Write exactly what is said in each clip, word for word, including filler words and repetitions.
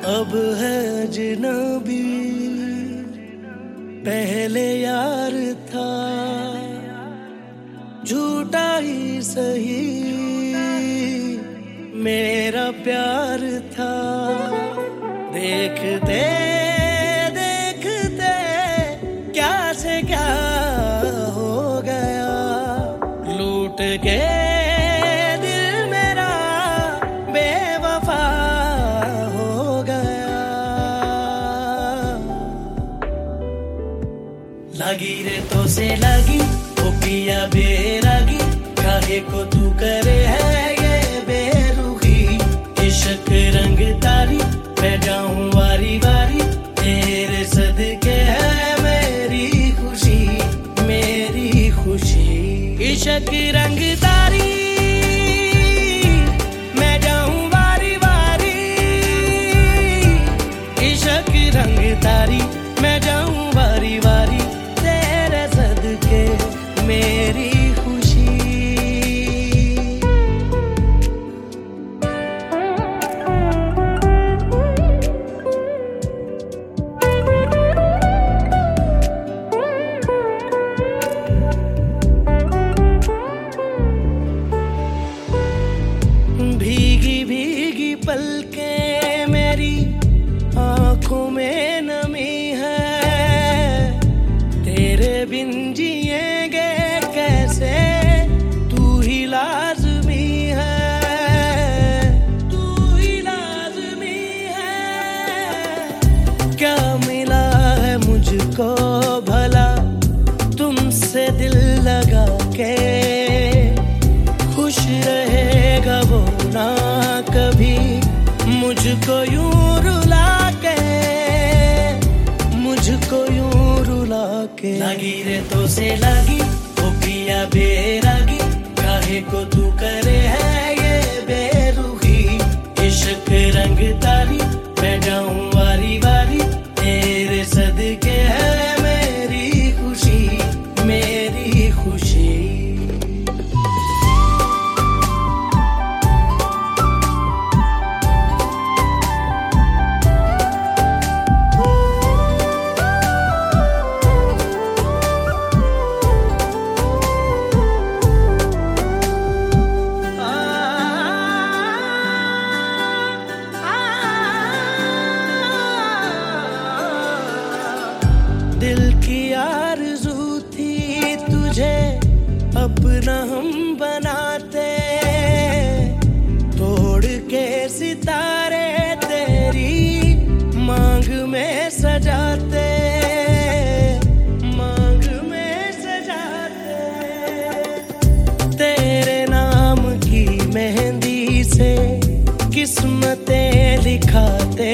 अब है अजनबी, पहले यार था झूठा ही सही, मेरा प्यार था। देखते देखते क्या से क्या हो गया, लूट के दिल मेरा बेवफा हो गया। लगी रे तो से लगी, ओ पिया बेरागी, काहे को तू करे है ये बेरुखी। इश्क रंग तारी, मैं जाऊं वारी वारी, तेरे सदके है मेरी खुशी, मेरी खुशी। इश्क रंग तारी, मैं जाऊं वारी वारी, इश्क रंग तारी, मैं जाऊं वारी वारी, तेरे सदके मेरी खुशी। भीगी भीगी पलकें मेरी आंखों में नमी है, तेरे बिन जिएंगे कैसे, तू ही लाज़मी है, तू ही लाज़मी है। क्या मिला है मुझको भला तुमसे दिल लगा के, खुश रहेगा वो ना कभी मुझको यूं रुला के, मुझको यूं रुला के। लगी रे तो से लगी, ओ पिया बेरागी, काहे को तू करे है ये बेरुखी। इश्क रंग तारी, मैं जाऊं वारी वारी, तेरे सदके है मेरी खुशी, मेरी खुशी। दिल की आरज़ू थी तुझे अपना हम बनाते, तोड़ के सितारे तेरी मांग में सजाते, मांग में सजाते। तेरे नाम की मेहंदी से किस्मतें लिखाते,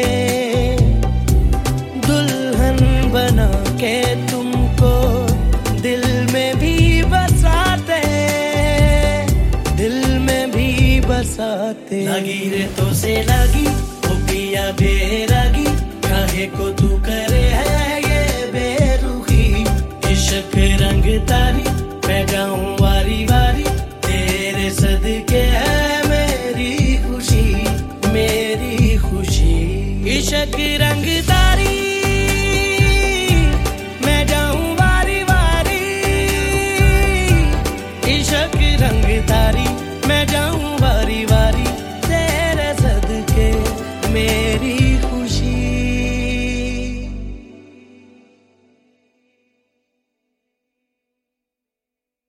दुल्हन बना के तुमको दिल में भी बसाते, दिल में भी बसाते। लगी रे तो से लगी, ओ पिया बेरागी, काहे को तू करे है ये बेरुखी। इश्क रंग तारी, मैं जाऊं वारी वारी, तेरे सदके है मेरी खुशी, मेरी खुशी। इश्क रंग तारी।